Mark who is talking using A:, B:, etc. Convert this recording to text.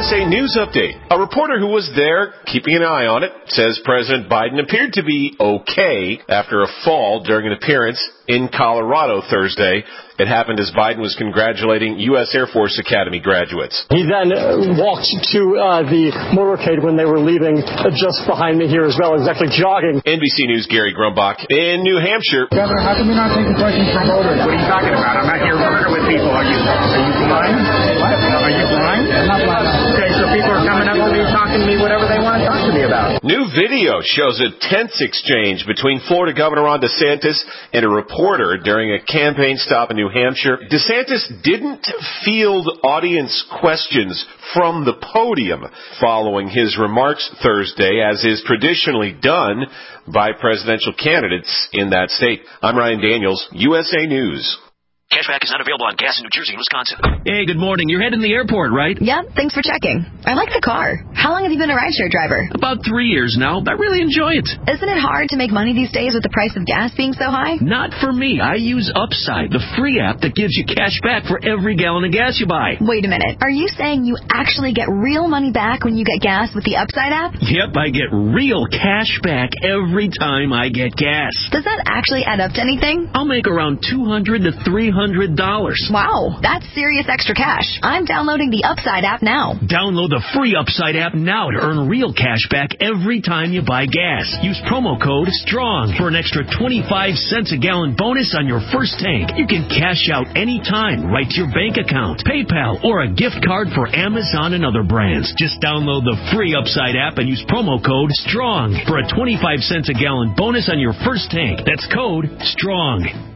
A: USA News Update. A reporter who was there, keeping an eye on it, says President Biden appeared to be okay after a fall during an appearance in Colorado Thursday. It happened as Biden was congratulating U.S. Air Force Academy graduates.
B: He then walked to the motorcade when they were leaving just behind me here as well, exactly jogging.
A: NBC News' Gary Grumbach in New Hampshire.
C: Governor, how come you're not taking questions from voters? What are you talking about? I'm not here murdering with people. Are you blind? What? Are you blind? I'm not blind. Okay, so people are coming up to me, talking to me, whatever they want to talk to me about.
A: New video shows a tense exchange between Florida Governor Ron DeSantis and a reporter during a campaign stop in New Hampshire. DeSantis didn't field audience questions from the podium following his remarks Thursday, as is traditionally done by presidential candidates in that state. I'm Ryan Daniels, USA News.
D: Cashback is not available on gas in New Jersey and Wisconsin.
E: Hey, good morning. You're heading to the airport, right?
F: Yep, thanks for checking. I like the car. How long have you been a rideshare driver?
E: About 3 years now. I really enjoy it.
F: Isn't it hard to make money these days with the price of gas being so high?
E: Not for me. I use Upside, the free app that gives you cash back for every gallon of gas you buy.
F: Wait a minute. Are you saying you actually get real money back when you get gas with the Upside app?
E: Yep, I get real cash back every time I get gas.
F: Does that actually add up to anything?
E: I'll make around $200 to $300.
F: Wow, that's serious extra cash. I'm downloading the Upside app now.
E: Download the free Upside app now to earn real cash back every time you buy gas. Use promo code STRONG for an extra 25 cents a gallon bonus on your first tank. You can cash out anytime right to your bank account, PayPal, or a gift card for Amazon and other brands. Just download the free Upside app and use promo code STRONG for a 25 cents a gallon bonus on your first tank. That's code STRONG.